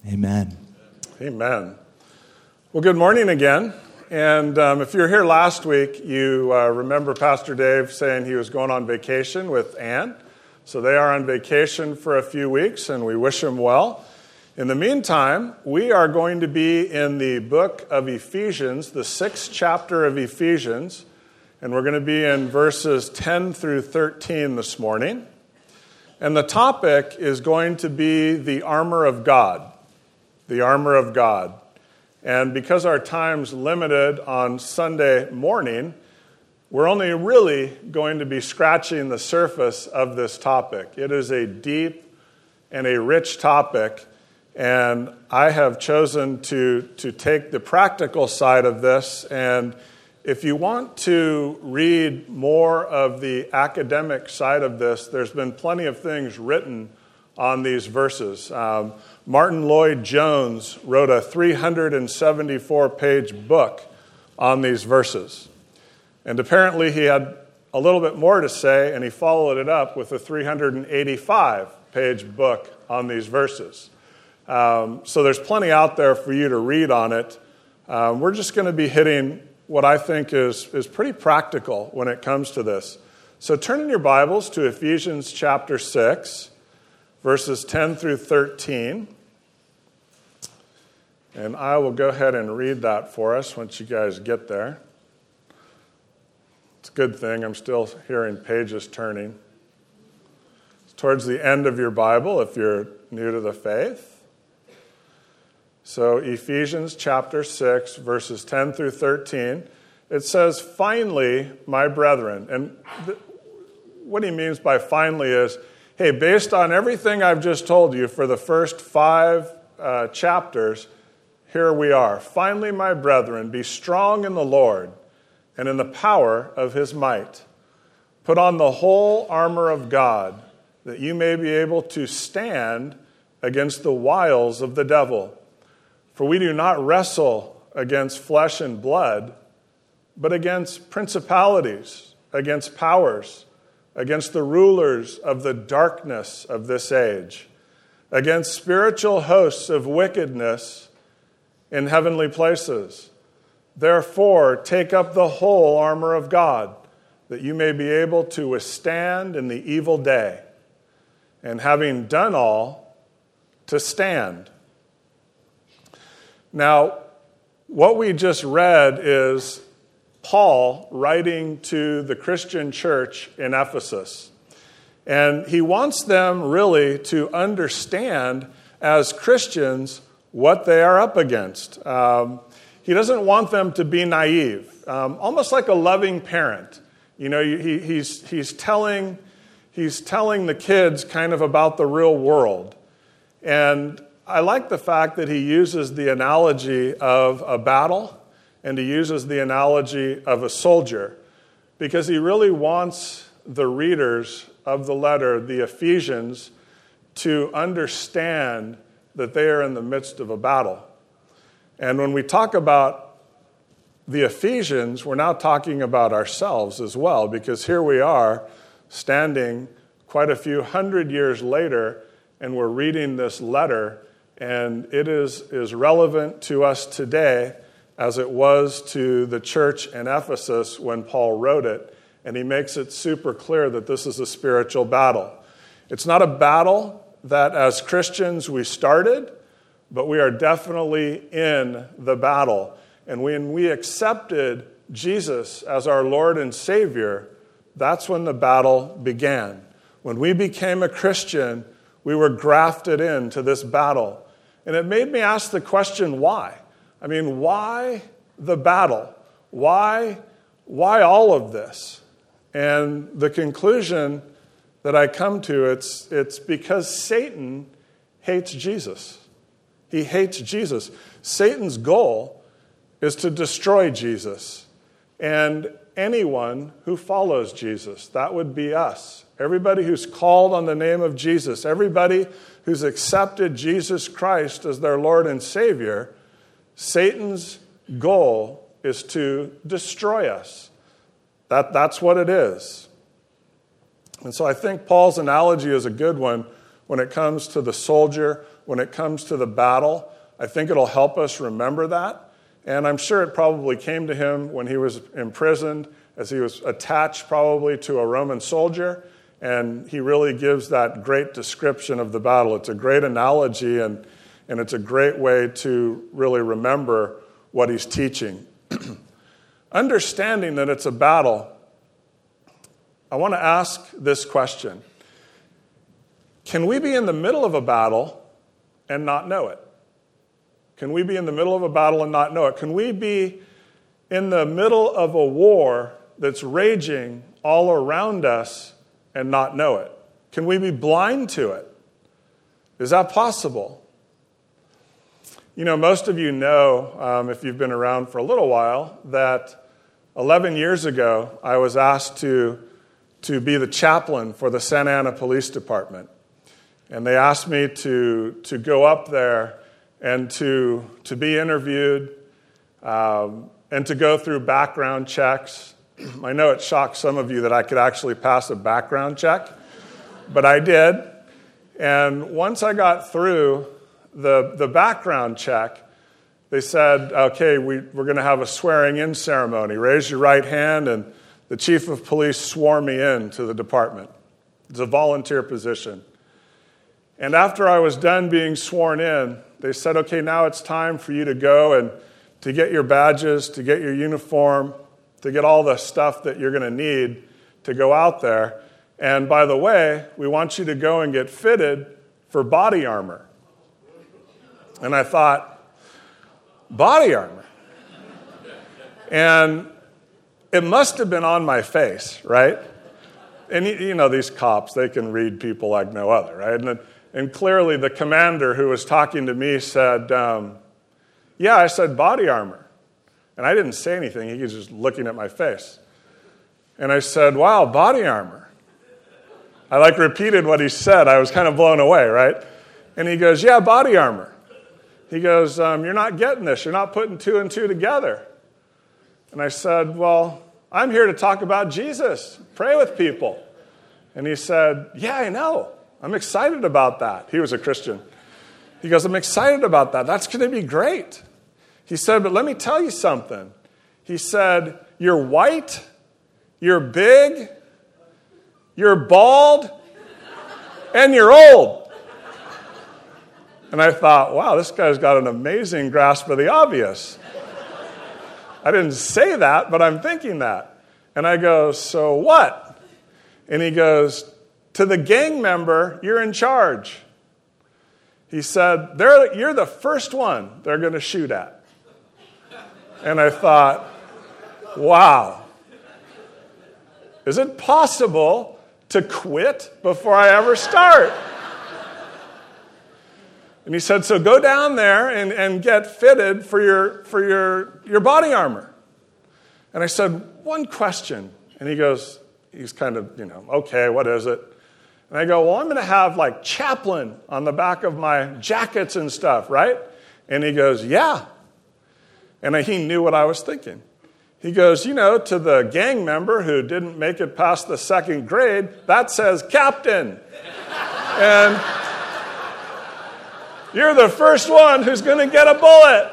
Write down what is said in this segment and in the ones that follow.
Amen. Amen. Well, good morning again. And if you were here last week, you remember Pastor Dave saying he was going on vacation with Ann. So they are on vacation for a few weeks, and we wish them well. In the meantime, we are going to be in the book of Ephesians, the 6th chapter of Ephesians, and we're going to be in verses 10 through 13 this morning. And the topic is going to be the armor of God. The armor of God. And because our time's limited on Sunday morning, we're only really going to be scratching the surface of this topic. It is a deep and a rich topic, and I have chosen to take the practical side of this. And if you want to read more of the academic side of this, there's been plenty of things written on these verses. Martin Lloyd-Jones wrote a 374-page book on these verses. And apparently he had a little bit more to say, and he followed it up with a 385-page book on these verses. So there's plenty out there for you to read on it. We're just going to be hitting what I think is pretty practical when it comes to this. So turn in your Bibles to Ephesians chapter 6, verses 10 through 13. And I will go ahead and read that for us once you guys get there. It's a good thing. I'm still hearing pages turning. It's towards the end of your Bible if you're new to the faith. So Ephesians chapter 6, verses 10 through 13. It says, "Finally, my brethren." And what he means by finally is, hey, based on everything I've just told you for the first 5 chapters, here we are. "Finally, my brethren, be strong in the Lord and in the power of his might. Put on the whole armor of God, that you may be able to stand against the wiles of the devil. For we do not wrestle against flesh and blood, but against principalities, against powers, against the rulers of the darkness of this age, against spiritual hosts of wickedness in heavenly places. Therefore, take up the whole armor of God, that you may be able to withstand in the evil day, and having done all, to stand." Now, what we just read is Paul writing to the Christian church in Ephesus. And he wants them really to understand as Christians what they are up against. He doesn't want them to be naive, almost like a loving parent. You know, he's telling the kids kind of about the real world. And I like the fact that he uses the analogy of a battle and he uses the analogy of a soldier, because he really wants the readers of the letter, the Ephesians, to understand that they are in the midst of a battle. And when we talk about the Ephesians, we're now talking about ourselves as well, because here we are standing quite a few hundred years later, and we're reading this letter, and it is relevant to us today as it was to the church in Ephesus when Paul wrote it, and he makes it super clear that this is a spiritual battle. It's not a battle that as Christians we started, but we are definitely in the battle. And when we accepted Jesus as our Lord and Savior, that's when the battle began. When we became a Christian, we were grafted into this battle. And it made me ask the question, why? I mean, why the battle? Why all of this? And the conclusion that I come to, it's because Satan hates Jesus. He hates Jesus. Satan's goal is to destroy Jesus and anyone who follows Jesus. That would be us. Everybody who's called on the name of Jesus, everybody who's accepted Jesus Christ as their Lord and Savior, Satan's goal is to destroy us. That's what it is. And so I think Paul's analogy is a good one when it comes to the soldier, when it comes to the battle. I think it'll help us remember that. And I'm sure it probably came to him when he was imprisoned, as he was attached probably to a Roman soldier. And he really gives that great description of the battle. It's a great analogy, and it's a great way to really remember what he's teaching. Understanding that it's a battle, I want to ask this question. Can we be in the middle of a battle and not know it? Can we be in the middle of a battle and not know it? Can we be in the middle of a war that's raging all around us and not know it? Can we be blind to it? Is that possible? You know, most of you know, if you've been around for a little while, that 11 years ago, I was asked to be the chaplain for the Santa Ana Police Department. And they asked me to go up there and to be interviewed and to go through background checks. I know it shocked some of you that I could actually pass a background check, but I did. And once I got through the background check, they said, okay, we're going to have a swearing-in ceremony. Raise your right hand, and the chief of police swore me in to the department. It's a volunteer position. And after I was done being sworn in, they said, okay, now it's time for you to go and to get your badges, to get your uniform, to get all the stuff that you're going to need to go out there. And by the way, we want you to go and get fitted for body armor. And I thought, body armor? And it must have been on my face, right? And you know, these cops, they can read people like no other, right? And clearly the commander who was talking to me said, yeah, I said body armor. And I didn't say anything. He was just looking at my face. And I said, wow, body armor. I repeated what he said. I was kind of blown away, right? And he goes, yeah, body armor. He goes, you're not getting this. You're not putting two and two together. And I said, well, I'm here to talk about Jesus, pray with people. And he said, yeah, I know. I'm excited about that. He was a Christian. He goes, I'm excited about that. That's going to be great. He said, but let me tell you something. He said, you're white, you're big, you're bald, and you're old. And I thought, wow, this guy's got an amazing grasp of the obvious. I didn't say that, but I'm thinking that. And I go, so what? And he goes, to the gang member, you're in charge. He said, you're the first one they're going to shoot at. And I thought, wow. Is it possible to quit before I ever start? And he said, so go down there and get fitted for your body armor. And I said, one question. And he goes, he's kind of, okay, what is it? And I go, well, I'm going to have chaplain on the back of my jackets and stuff, right? And he goes, yeah. And he knew what I was thinking. He goes, to the gang member who didn't make it past the second grade, that says captain. And you're the first one who's going to get a bullet.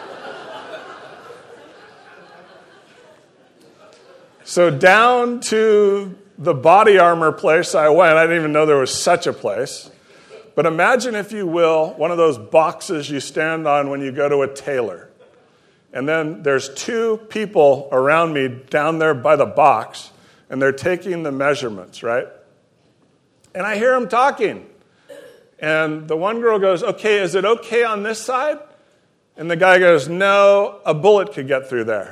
So down to the body armor place I went. I didn't even know there was such a place. But imagine, if you will, one of those boxes you stand on when you go to a tailor. And then there's two people around me down there by the box, and they're taking the measurements, right? And I hear them talking. And the one girl goes, okay, is it okay on this side? And the guy goes, no, a bullet could get through there.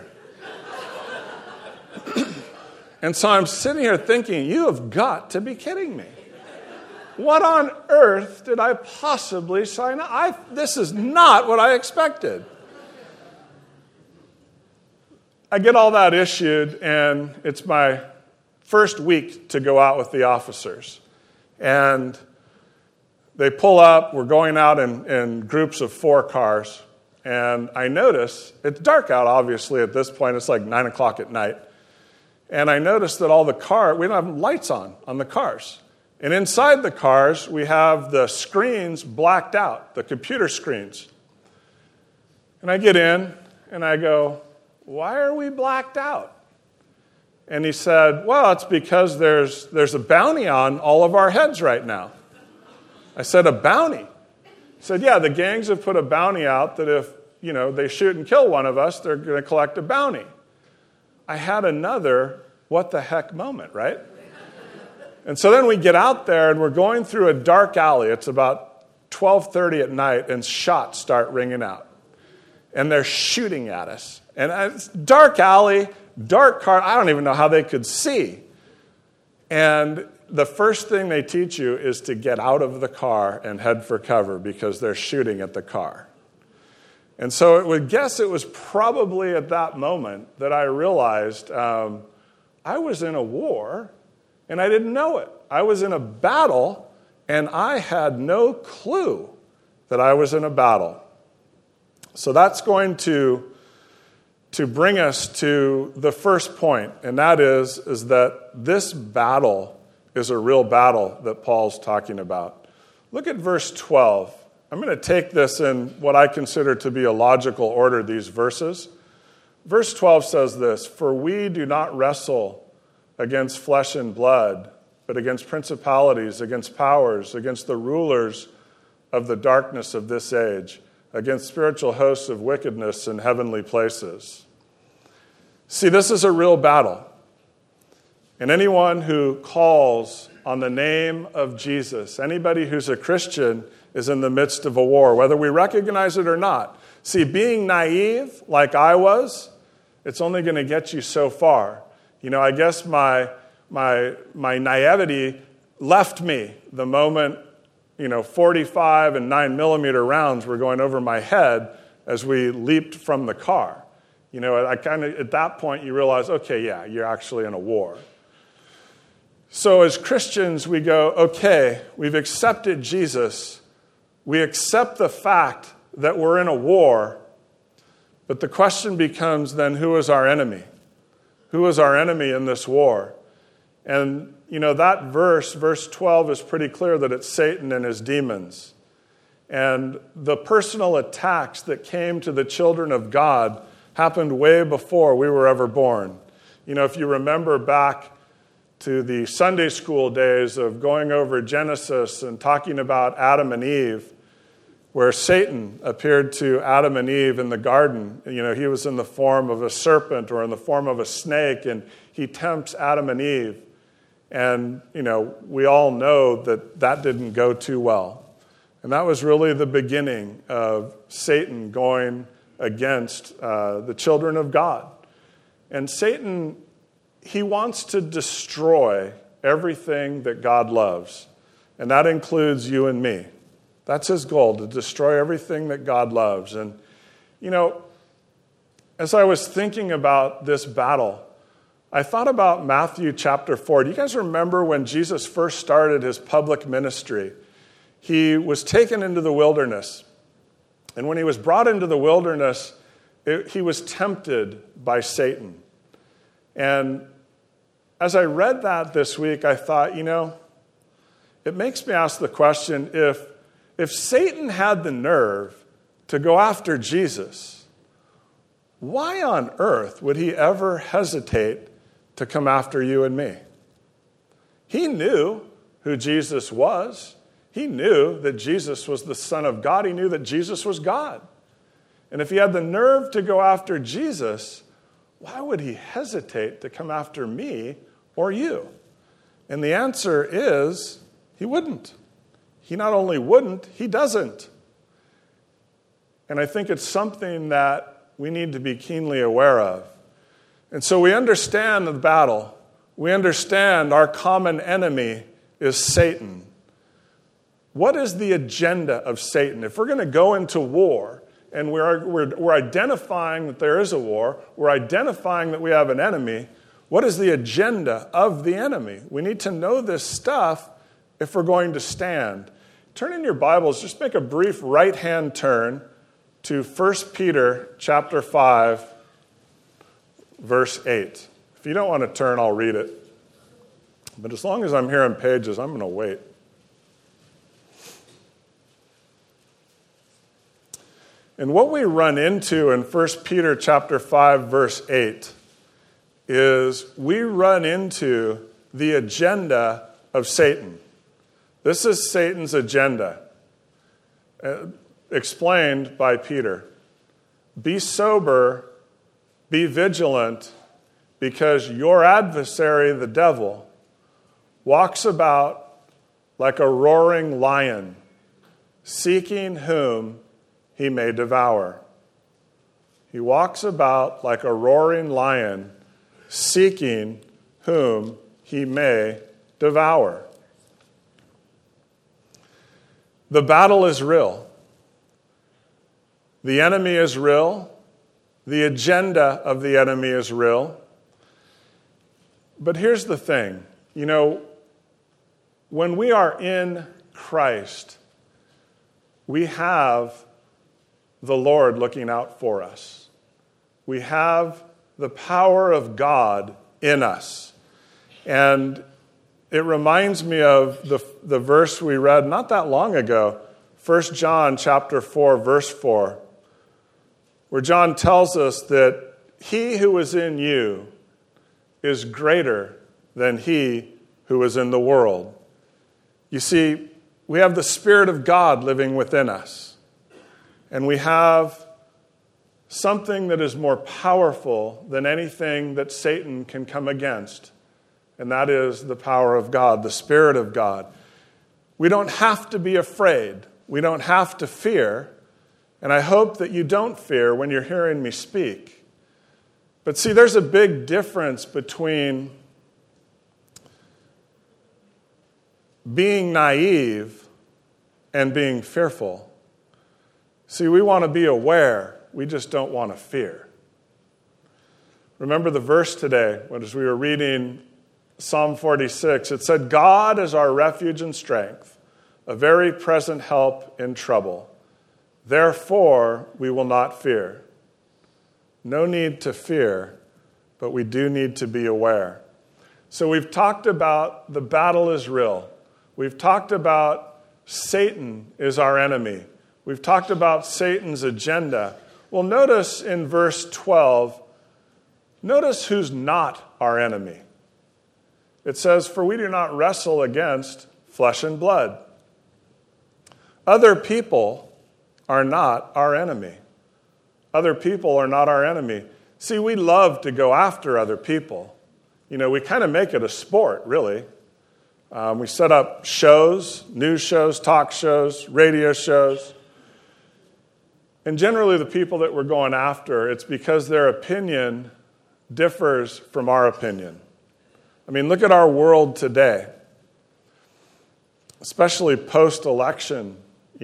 And so I'm sitting here thinking, you have got to be kidding me. What on earth did I possibly sign up? This is not what I expected. I get all that issued, and it's my first week to go out with the officers. And they pull up. We're going out in groups of 4 cars. And I notice, it's dark out, obviously, at this point. It's like 9 o'clock at night. And I noticed that all the cars, we don't have lights on the cars. And inside the cars, we have the screens blacked out, the computer screens. And I get in, and I go, why are we blacked out? And he said, well, it's because there's a bounty on all of our heads right now. I said, a bounty? He said, yeah, the gangs have put a bounty out that if, they shoot and kill one of us, they're going to collect a bounty. I had another what the heck moment, right? And so then we get out there, and we're going through a dark alley. It's about 12:30 at night, and shots start ringing out. And they're shooting at us. And it's dark alley, dark car. I don't even know how they could see. And the first thing they teach you is to get out of the car and head for cover because they're shooting at the car. And so it would guess it was probably at that moment that I realized I was in a war and I didn't know it. I was in a battle and I had no clue that I was in a battle. So that's going to bring us to the first point, and that is that this battle is a real battle that Paul's talking about. Look at verse 12. I'm going to take this in what I consider to be a logical order, these verses. Verse 12 says this, "For we do not wrestle against flesh and blood, but against principalities, against powers, against the rulers of the darkness of this age, against spiritual hosts of wickedness in heavenly places." See, this is a real battle. And anyone who calls on the name of Jesus, anybody who's a Christian, is in the midst of a war, whether we recognize it or not. See, being naive, like I was, it's only going to get you so far. I guess my naivety left me the moment 45 and 9mm rounds were going over my head as we leaped from the car. At that point you realize, okay, yeah, you're actually in a war. So as Christians, we go, okay, we've accepted Jesus. We accept the fact that we're in a war. But the question becomes then, who is our enemy? Who is our enemy in this war? And, that verse 12, is pretty clear that it's Satan and his demons. And the personal attacks that came to the children of God happened way before we were ever born. If you remember back to the Sunday school days of going over Genesis and talking about Adam and Eve, where Satan appeared to Adam and Eve in the garden. He was in the form of a serpent or in the form of a snake, and he tempts Adam and Eve. And, we all know that didn't go too well. And that was really the beginning of Satan going against the children of God. And Satan, he wants to destroy everything that God loves. And that includes you and me. That's his goal, to destroy everything that God loves. And, as I was thinking about this battle, I thought about Matthew chapter 4. Do you guys remember when Jesus first started his public ministry? He was taken into the wilderness. And when he was brought into the wilderness, he was tempted by Satan. And as I read that this week, I thought, it makes me ask the question, if Satan had the nerve to go after Jesus, why on earth would he ever hesitate to come after you and me? He knew who Jesus was. He knew that Jesus was the Son of God. He knew that Jesus was God. And if he had the nerve to go after Jesus, why would he hesitate to come after me or you? And the answer is, he wouldn't. He not only wouldn't, he doesn't. And I think it's something that we need to be keenly aware of. And so we understand the battle. We understand our common enemy is Satan. What is the agenda of Satan? If we're going to go into war, and we're identifying that there is a war, we're identifying that we have an enemy, what is the agenda of the enemy? We need to know this stuff if we're going to stand. Turn in your Bibles, just make a brief right-hand turn to 1 Peter chapter 5, verse 8. If you don't want to turn, I'll read it. But as long as I'm hearing pages, I'm going to wait. And what we run into in 1 Peter chapter 5, verse 8, is we run into the agenda of Satan. This is Satan's agenda, explained by Peter. Be sober, be vigilant, because your adversary, the devil, walks about like a roaring lion, seeking whom he may devour. He walks about like a roaring lion, seeking whom he may devour. The battle is real. The enemy is real. The agenda of the enemy is real. But here's the thing. When we are in Christ, we have the Lord looking out for us. We have the power of God in us. And it reminds me of the verse we read not that long ago, 1 John chapter 4, verse 4, where John tells us that he who is in you is greater than he who is in the world. You see, we have the Spirit of God living within us. And we have something that is more powerful than anything that Satan can come against. And that is the power of God, the Spirit of God. We don't have to be afraid. We don't have to fear. And I hope that you don't fear when you're hearing me speak. But see, there's a big difference between being naive and being fearful. See, we want to be aware. We just don't want to fear. Remember the verse today, as we were reading Psalm 46. It said, God is our refuge and strength, a very present help in trouble. Therefore, we will not fear. No need to fear, but we do need to be aware. So we've talked about the battle is real. We've talked about Satan is our enemy. We've talked about Satan's agenda. Well, notice in verse 12, notice who's not our enemy. It says, for we do not wrestle against flesh and blood. Other people are not our enemy. Other people are not our enemy. See, we love to go after other people. We kind of make it a sport, really. We set up shows, news shows, talk shows, radio shows. And generally the people that we're going after, it's because their opinion differs from our opinion. Look at our world today, especially post-election.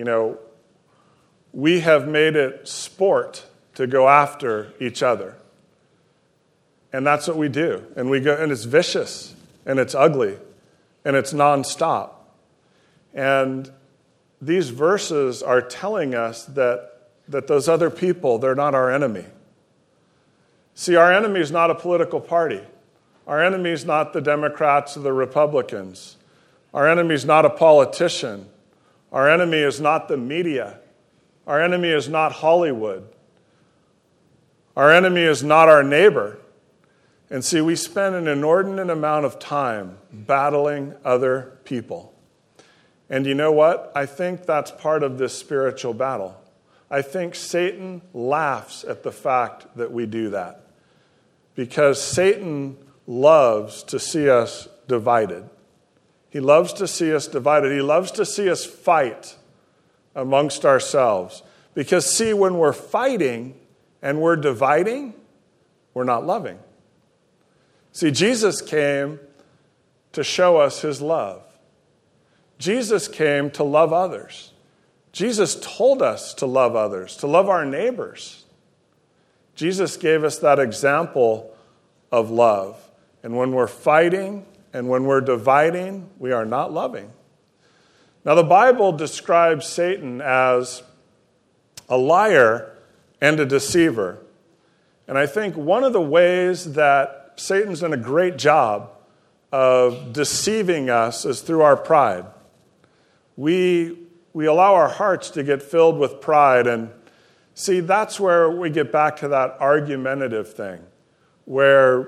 We have made it sport to go after each other. And that's what we do. And we go, and it's vicious, and it's ugly, and it's nonstop. And these verses are telling us that those other people, they're not our enemy. See, our enemy is not a political party. Our enemy is not the Democrats or the Republicans. Our enemy is not a politician. Our enemy is not the media. Our enemy is not Hollywood. Our enemy is not our neighbor. And see, we spend an inordinate amount of time battling other people. And you know what? I think that's part of this spiritual battle. I think Satan laughs at the fact that we do that. Because Satan loves to see us divided. He loves to see us divided. He loves to see us fight amongst ourselves. Because, see, when we're fighting and we're dividing, we're not loving. See, Jesus came to show us his love. Jesus came to love others. Jesus told us to love others, to love our neighbors. Jesus gave us that example of love. And when we're fighting and when we're dividing, we are not loving. Now, the Bible describes Satan as a liar and a deceiver. And I think one of the ways that Satan's done a great job of deceiving us is through our pride. We allow our hearts to get filled with pride, and see, that's where we get back to that argumentative thing, where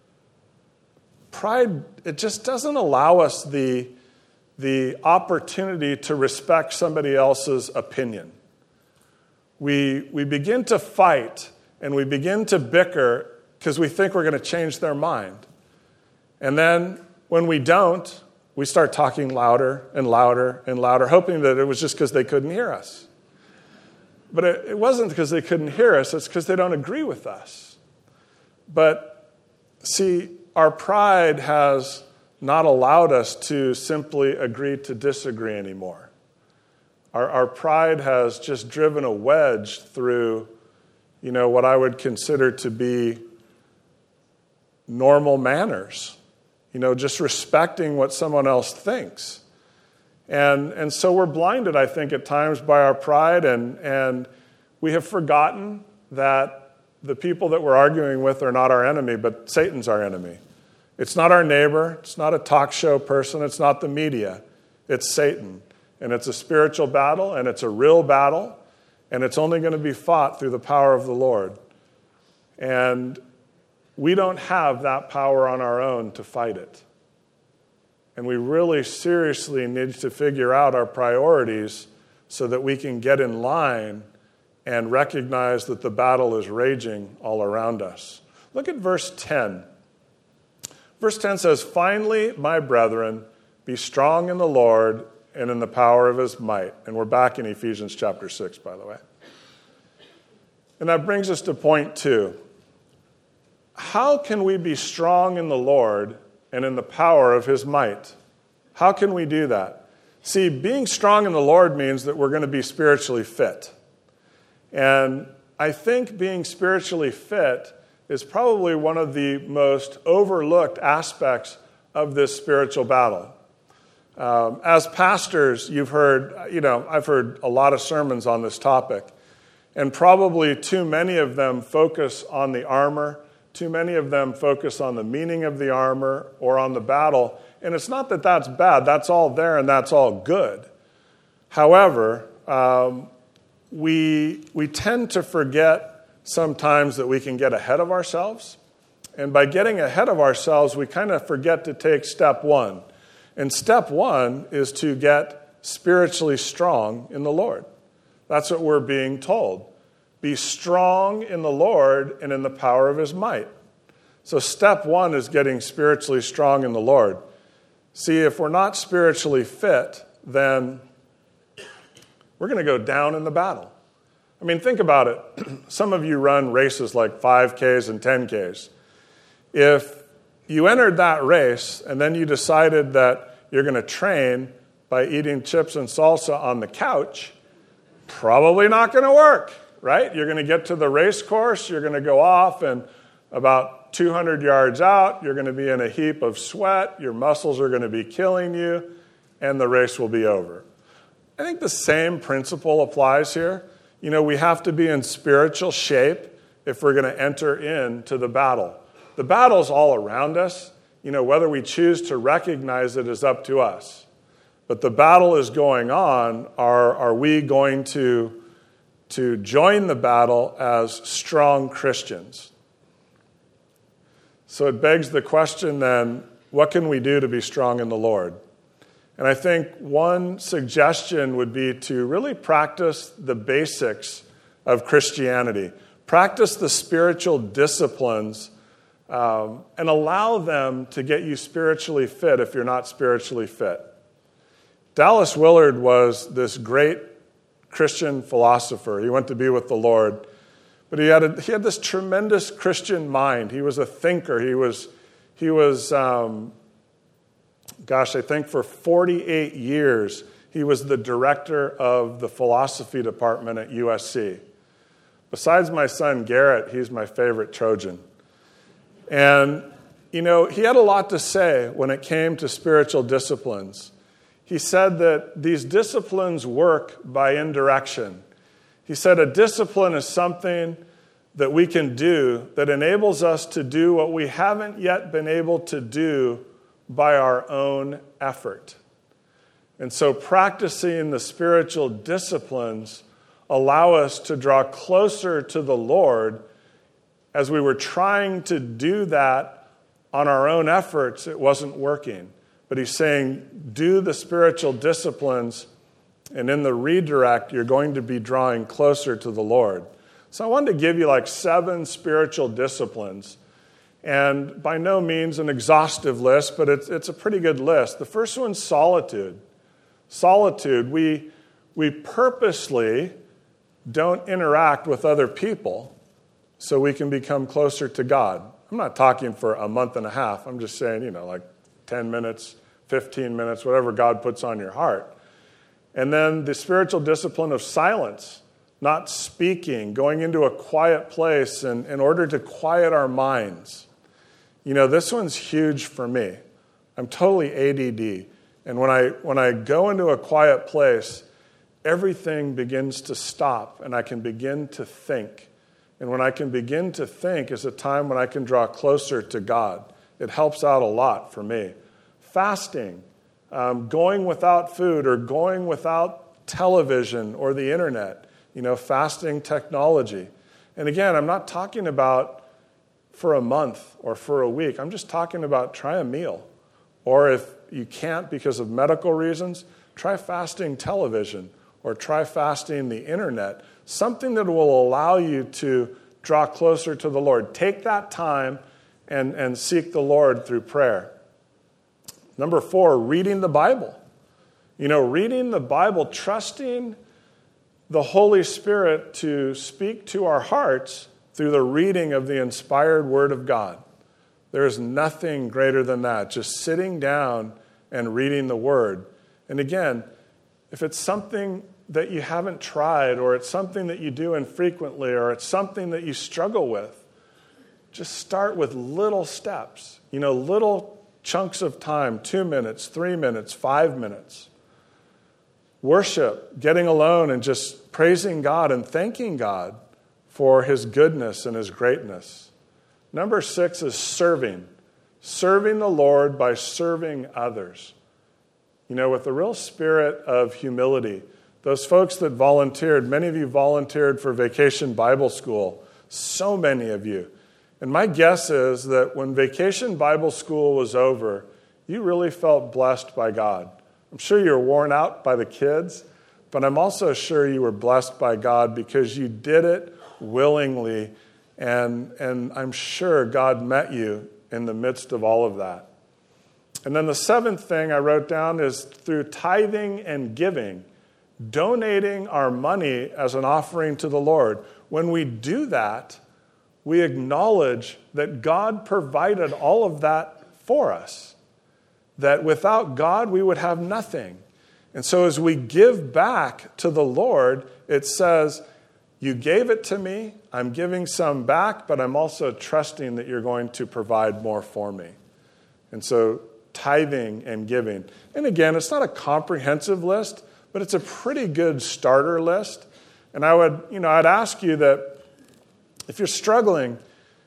pride, it just doesn't allow us the opportunity to respect somebody else's opinion. We begin to fight and we begin to bicker because we think we're going to change their mind. And then when we don't, we start talking louder and louder and louder, hoping that it was just because they couldn't hear us. But it wasn't because they couldn't hear us, it's because they don't agree with us. But see, our pride has not allowed us to simply agree to disagree anymore. Our pride has just driven a wedge through, what I would consider to be normal manners. Just respecting what someone else thinks. And so we're blinded, I think, at times by our pride, and we have forgotten that the people that we're arguing with are not our enemy, but Satan's our enemy. It's not our neighbor, it's not a talk show person, it's not the media, it's Satan. And it's a spiritual battle, and it's a real battle, and it's only going to be fought through the power of the Lord. And we don't have that power on our own to fight it. And we really seriously need to figure out our priorities so that we can get in line and recognize that the battle is raging all around us. Look at verse 10. Verse 10 says, "Finally, my brethren, be strong in the Lord and in the power of his might." And we're back in Ephesians chapter 6, by the way. And that brings us to point 2. How can we be strong in the Lord and in the power of his might? How can we do that? See, being strong in the Lord means that we're going to be spiritually fit. And I think being spiritually fit is probably one of the most overlooked aspects of this spiritual battle. As pastors, you've heard, I've heard a lot of sermons on this topic, and probably too many of them focus on the armor. Too many of them focus on the meaning of the armor or on the battle. And it's not that that's bad. That's all there and that's all good. However, we tend to forget sometimes that we can get ahead of ourselves. And by getting ahead of ourselves, we kind of forget to take step 1. And step 1 is to get spiritually strong in the Lord. That's what we're being told. Be strong in the Lord and in the power of his might. So step 1 is getting spiritually strong in the Lord. See, if we're not spiritually fit, then we're going to go down in the battle. I mean, think about it. Some of you run races like 5Ks and 10Ks. If you entered that race and then you decided that you're going to train by eating chips and salsa on the couch, probably not going to work, right? You're going to get to the race course, you're going to go off, and about 200 yards out, you're going to be in a heap of sweat, your muscles are going to be killing you, and the race will be over. I think the same principle applies here. We have to be in spiritual shape if we're going to enter into the battle. The battle's all around us. Whether we choose to recognize it is up to us. But the battle is going on. Are we going to join the battle as strong Christians? So it begs the question then, what can we do to be strong in the Lord? And I think one suggestion would be to really practice the basics of Christianity. Practice the spiritual disciplines and allow them to get you spiritually fit if you're not spiritually fit. Dallas Willard was this great Christian philosopher. He went to be with the Lord. But he had this tremendous Christian mind. He was a thinker. He was I think for 48 years, he was the director of the philosophy department at USC. Besides my son Garrett, he's my favorite Trojan. And, he had a lot to say when it came to spiritual disciplines. He said that these disciplines work by indirection. He said a discipline is something that we can do that enables us to do what we haven't yet been able to do by our own effort. And so practicing the spiritual disciplines allow us to draw closer to the Lord. As we were trying to do that on our own efforts, it wasn't working. But he's saying, do the spiritual disciplines, and in the redirect, you're going to be drawing closer to the Lord. So I wanted to give you like 7 spiritual disciplines. And by no means an exhaustive list, but it's a pretty good list. The first one's solitude. Solitude, we purposely don't interact with other people so we can become closer to God. I'm not talking for a month and a half. I'm just saying, like 10 minutes, 15 minutes, whatever God puts on your heart. And then the spiritual discipline of silence, not speaking, going into a quiet place in order to quiet our minds. This one's huge for me. I'm totally ADD. And when I go into a quiet place, everything begins to stop and I can begin to think. And when I can begin to think is a time when I can draw closer to God. It helps out a lot for me. Fasting, going without food or going without television or the internet, fasting technology. And again, I'm not talking about for a month or for a week. I'm just talking about try a meal. Or if you can't because of medical reasons, try fasting television or try fasting the internet. Something that will allow you to draw closer to the Lord. Take that time and seek the Lord through prayer. Number 4, reading the Bible. Reading the Bible, trusting the Holy Spirit to speak to our hearts through the reading of the inspired Word of God. There is nothing greater than that, just sitting down and reading the Word. And again, if it's something that you haven't tried, or it's something that you do infrequently, or it's something that you struggle with, just start with little steps, little chunks of time, 2 minutes, 3 minutes, 5 minutes. Worship, getting alone and just praising God and thanking God for His goodness and His greatness. Number 6 is serving. Serving the Lord by serving others. With a real spirit of humility. Those folks that volunteered, many of you volunteered for Vacation Bible School. So many of you. And my guess is that when Vacation Bible School was over, you really felt blessed by God. I'm sure you were worn out by the kids, but I'm also sure you were blessed by God because you did it willingly, and I'm sure God met you in the midst of all of that. And then the 7th thing I wrote down is through tithing and giving, donating our money as an offering to the Lord. When we do that, we acknowledge that God provided all of that for us, that without God we would have nothing. And so as we give back to the Lord, it says, you gave it to me, I'm giving some back, but I'm also trusting that you're going to provide more for me. And so tithing and giving. And again, it's not a comprehensive list, but it's a pretty good starter list. And I'd ask you that if you're struggling,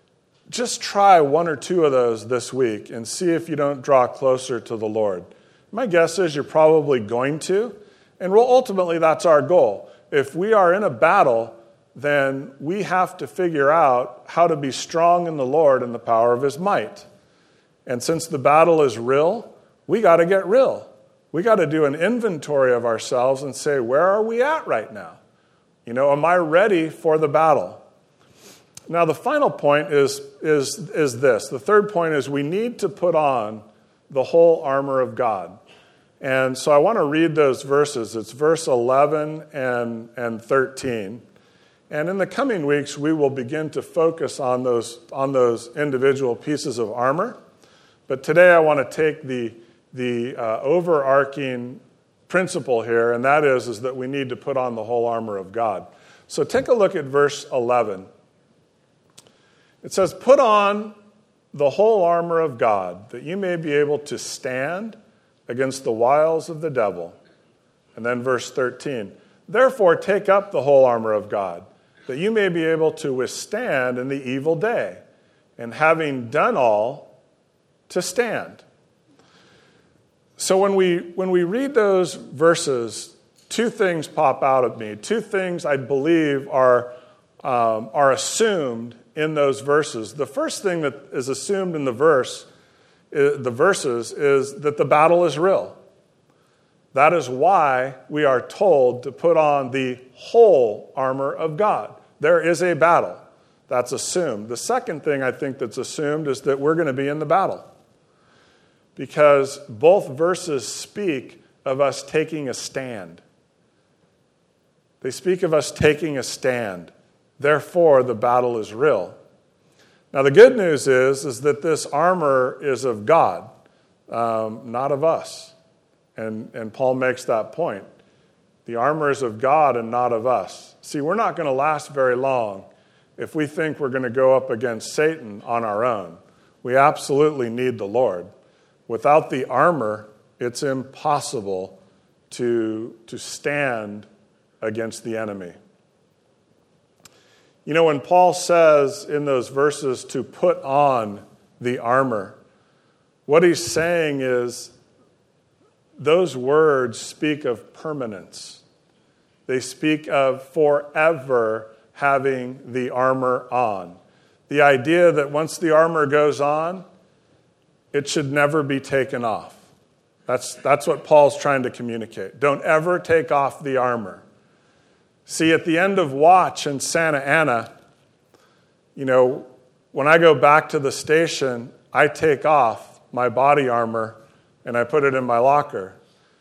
just try 1 or 2 of those this week and see if you don't draw closer to the Lord. My guess is you're probably going to, and ultimately that's our goal. If we are in a battle, then we have to figure out how to be strong in the Lord and the power of His might. And since the battle is real, we got to get real. We got to do an inventory of ourselves and say, where are we at right now? Am I ready for the battle? Now, the final point is this. The third point is we need to put on the whole armor of God. And so I want to read those verses. It's verse 11 and 13. And in the coming weeks, we will begin to focus on those individual pieces of armor. But today I want to take the overarching principle here, and that is that we need to put on the whole armor of God. So take a look at verse 11. It says, put on the whole armor of God, that you may be able to stand against the wiles of the devil. And then verse 13, therefore take up the whole armor of God, that you may be able to withstand in the evil day, and having done all, to stand. So when we read those verses, two things pop out at me. Two things I believe are assumed in those verses. The first thing that is assumed in the verses is that the battle is real. That is why we are told to put on the whole armor of God. There is a battle. That's assumed. The second thing I think that's assumed is that we're going to be in the battle. Because both verses speak of us taking a stand. They speak of us taking a stand. Therefore, the battle is real. Now, the good news is that this armor is of God, not of us. And Paul makes that point. The armor is of God and not of us. See, we're not going to last very long if we think we're going to go up against Satan on our own. We absolutely need the Lord. Without the armor, it's impossible to stand against the enemy. You know, when Paul says in those verses to put on the armor, what he's saying is those words speak of permanence. They speak of forever having the armor on. The idea that once the armor goes on, it should never be taken off. That's what Paul's trying to communicate. Don't ever take off the armor. See, at the end of watch in Santa Ana, you know, when I go back to the station, I take off my body armor and I put it in my locker.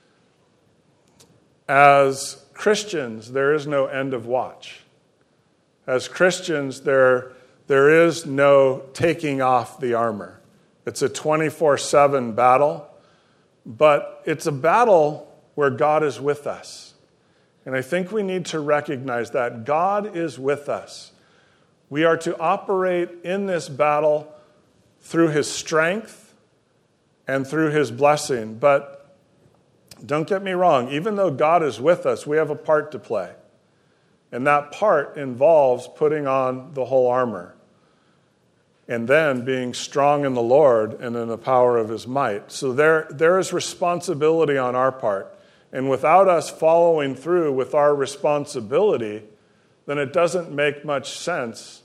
As Christians, there is no end of watch. As Christians, there is no taking off the armor. It's a 24/7 battle, but it's a battle where God is with us. And I think we need to recognize that God is with us. We are to operate in this battle through his strength and through his blessing. But don't get me wrong, even though God is with us, we have a part to play. And that part involves putting on the whole armor. And then being strong in the Lord and in the power of his might. So there is responsibility on our part. And without us following through with our responsibility, then it doesn't make much sense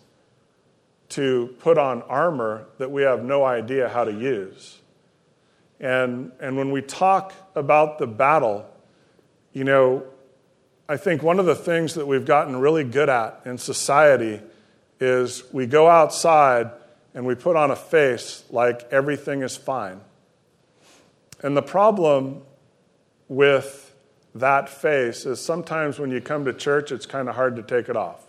to put on armor that we have no idea how to use. And when we talk about the battle, you know, I think one of the things that we've gotten really good at in society is we go outside and we put on a face like everything is fine. And the problem with that face is sometimes when you come to church, it's kind of hard to take it off.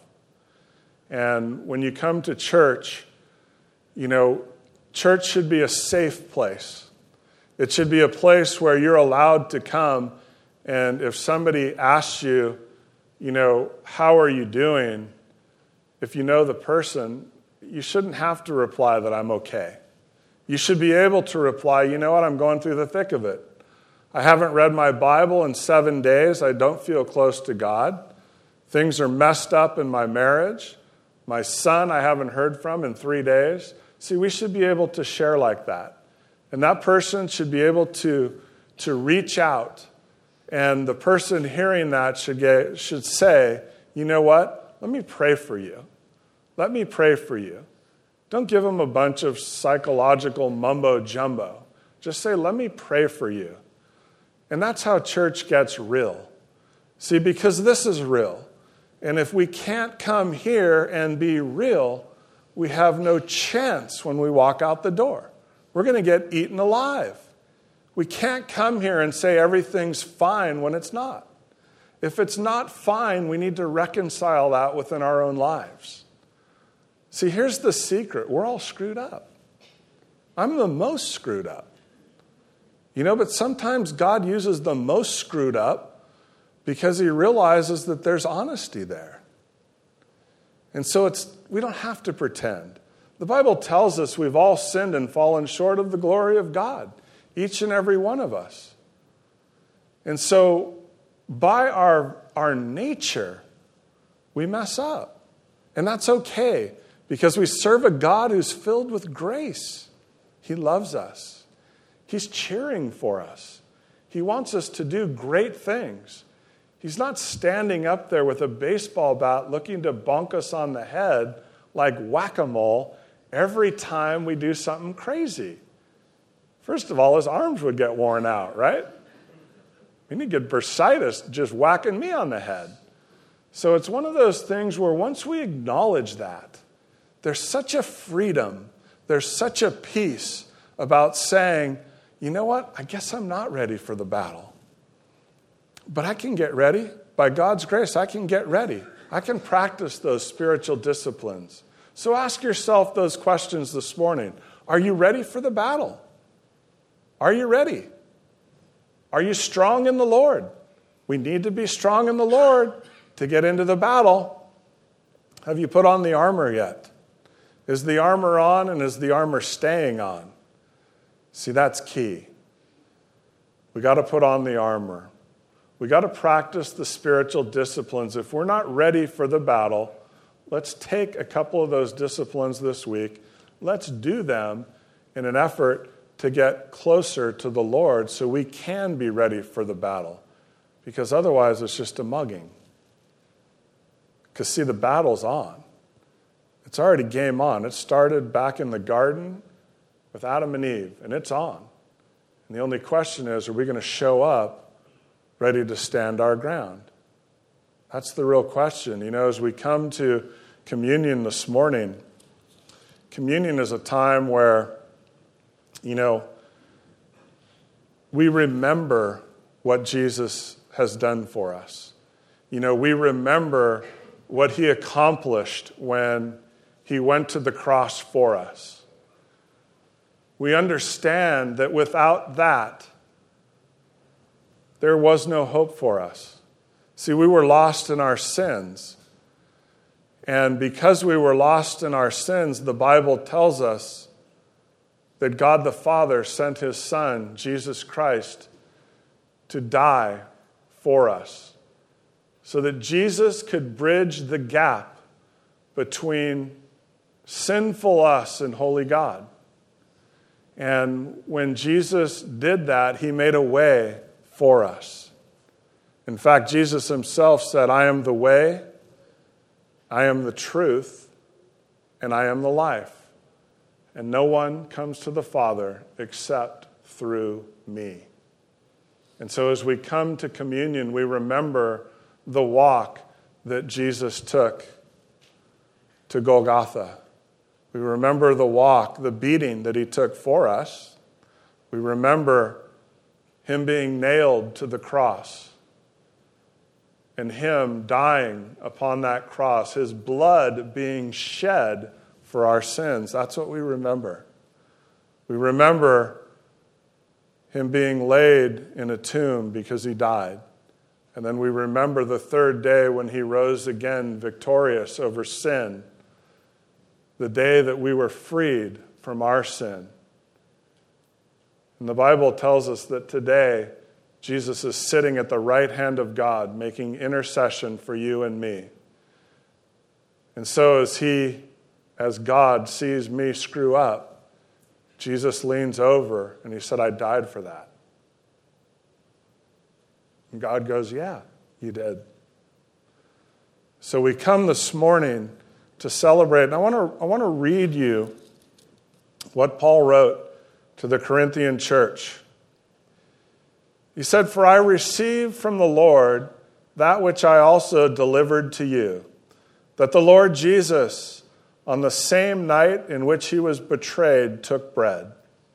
And when you come to church, you know, church should be a safe place. It should be a place where you're allowed to come, and if somebody asks you, you know, how are you doing? If you know the person, you shouldn't have to reply that I'm okay. You should be able to reply, you know what, I'm going through the thick of it. I haven't read my Bible in 7 days. I don't feel close to God. Things are messed up in my marriage. My son I haven't heard from in 3 days. See, we should be able to share like that. And that person should be able to reach out. And the person hearing that should say, you know what? Let me pray for you. Let me pray for you. Don't give them a bunch of psychological mumbo jumbo. Just say, let me pray for you. And that's how church gets real. See, because this is real. And if we can't come here and be real, we have no chance when we walk out the door. We're going to get eaten alive. We can't come here and say everything's fine when it's not. If it's not fine, we need to reconcile that within our own lives. See, here's the secret. We're all screwed up. I'm the most screwed up. You know, but sometimes God uses the most screwed up because he realizes that there's honesty there. And so we don't have to pretend. The Bible tells us we've all sinned and fallen short of the glory of God, each and every one of us. And so by our nature, we mess up. And that's okay because we serve a God who's filled with grace. He loves us. He's cheering for us. He wants us to do great things. He's not standing up there with a baseball bat looking to bonk us on the head like whack-a-mole every time we do something crazy. First of all, his arms would get worn out, right? And he'd get bursitis just whacking me on the head. So it's one of those things where once we acknowledge that, there's such a freedom, there's such a peace about saying, you know what, I guess I'm not ready for the battle. But I can get ready. By God's grace, I can get ready. I can practice those spiritual disciplines. So ask yourself those questions this morning. Are you ready for the battle? Are you ready? Are you strong in the Lord? We need to be strong in the Lord to get into the battle. Have you put on the armor yet? Is the armor on, and is the armor staying on? See, that's key. We got to put on the armor. We got to practice the spiritual disciplines. If we're not ready for the battle, let's take a couple of those disciplines this week. Let's do them in an effort to get closer to the Lord so we can be ready for the battle. Because otherwise it's just a mugging. Because see, the battle's on. It's already game on. It started back in the garden with Adam and Eve, and it's on. And the only question is, are we going to show up ready to stand our ground? That's the real question. You know, as we come to communion this morning, communion is a time where, you know, we remember what Jesus has done for us. You know, we remember what he accomplished when he went to the cross for us. We understand that without that, there was no hope for us. See, we were lost in our sins. And because we were lost in our sins, the Bible tells us that God the Father sent his Son, Jesus Christ, to die for us, so that Jesus could bridge the gap between sinful us and holy God. And when Jesus did that, he made a way for us. In fact, Jesus himself said, I am the way, I am the truth, and I am the life. And no one comes to the Father except through me. And so as we come to communion, we remember the walk that Jesus took to Golgotha. We remember the walk, the beating that he took for us. We remember him being nailed to the cross and him dying upon that cross, his blood being shed for our sins. That's what we remember. We remember him being laid in a tomb because he died. And then we remember the third day when he rose again victorious over sin, the day that we were freed from our sin. And the Bible tells us that today, Jesus is sitting at the right hand of God, making intercession for you and me. And so as God sees me screw up, Jesus leans over and he said, I died for that. And God goes, yeah, you did. So we come this morning to celebrate. And I want to read you what Paul wrote to the Corinthian church. He said, for I received from the Lord that which I also delivered to you, that the Lord Jesus, on the same night in which he was betrayed, took bread.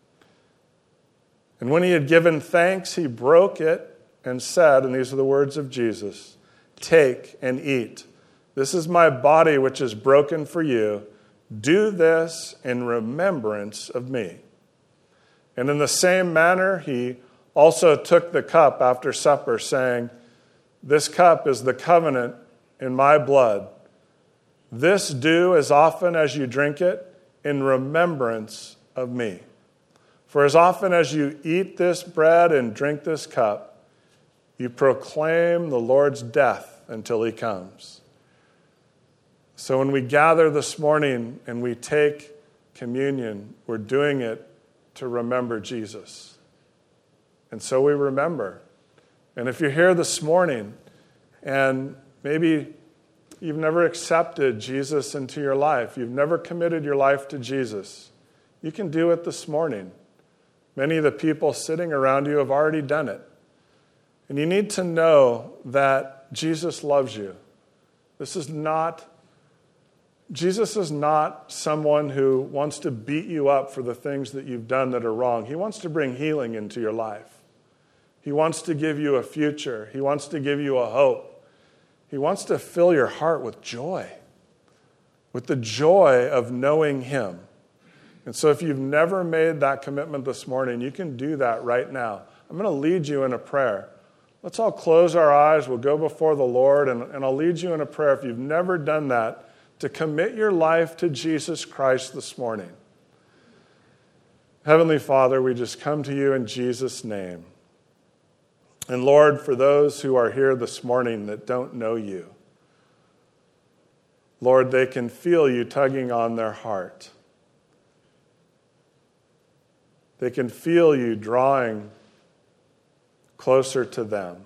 And when he had given thanks, he broke it and said, and these are the words of Jesus, take and eat. This is my body which is broken for you. Do this in remembrance of me. And in the same manner, he also took the cup after supper, saying, this cup is the covenant in my blood. This do as often as you drink it in remembrance of me. For as often as you eat this bread and drink this cup, you proclaim the Lord's death until he comes. So when we gather this morning and we take communion, we're doing it to remember Jesus. And so we remember. And if you're here this morning and maybe you've never accepted Jesus into your life, you've never committed your life to Jesus, you can do it this morning. Many of the people sitting around you have already done it. And you need to know that Jesus loves you. Jesus is not someone who wants to beat you up for the things that you've done that are wrong. He wants to bring healing into your life. He wants to give you a future. He wants to give you a hope. He wants to fill your heart with joy, with the joy of knowing Him. And so if you've never made that commitment this morning, you can do that right now. I'm going to lead you in a prayer. Let's all close our eyes. We'll go before the Lord, and I'll lead you in a prayer. If you've never done that, to commit your life to Jesus Christ this morning. Heavenly Father, we just come to you in Jesus' name. And Lord, for those who are here this morning that don't know you, Lord, they can feel you tugging on their heart. They can feel you drawing closer to them.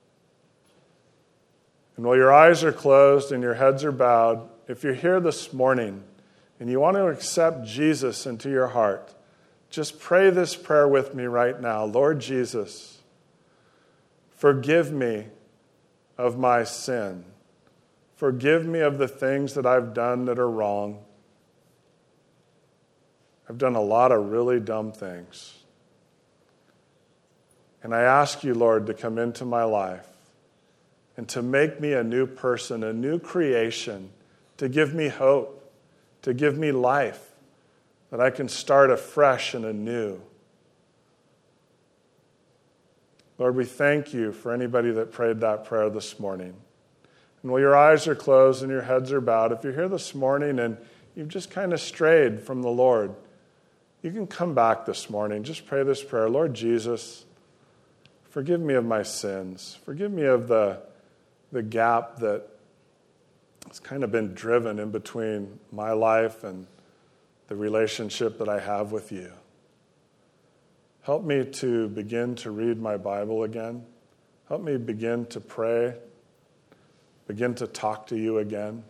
And while your eyes are closed and your heads are bowed, if you're here this morning and you want to accept Jesus into your heart, just pray this prayer with me right now. Lord Jesus, forgive me of my sin. Forgive me of the things that I've done that are wrong. I've done a lot of really dumb things. And I ask you, Lord, to come into my life and to make me a new person, a new creation, to give me hope, to give me life, that I can start afresh and anew. Lord, we thank you for anybody that prayed that prayer this morning. And while your eyes are closed and your heads are bowed, if you're here this morning and you've just kind of strayed from the Lord, you can come back this morning. Just pray this prayer. Lord Jesus, forgive me of my sins. Forgive me of the gap that has kind of been driven in between my life and the relationship that I have with you. Help me to begin to read my Bible again. Help me begin to pray, begin to talk to you again.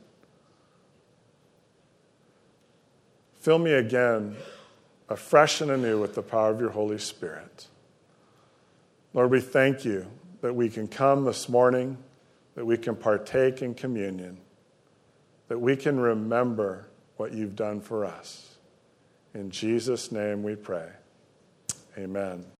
Fill me again, afresh and anew, with the power of your Holy Spirit. Lord, we thank you that we can come this morning, that we can partake in communion, that we can remember what you've done for us. In Jesus' name we pray. Amen.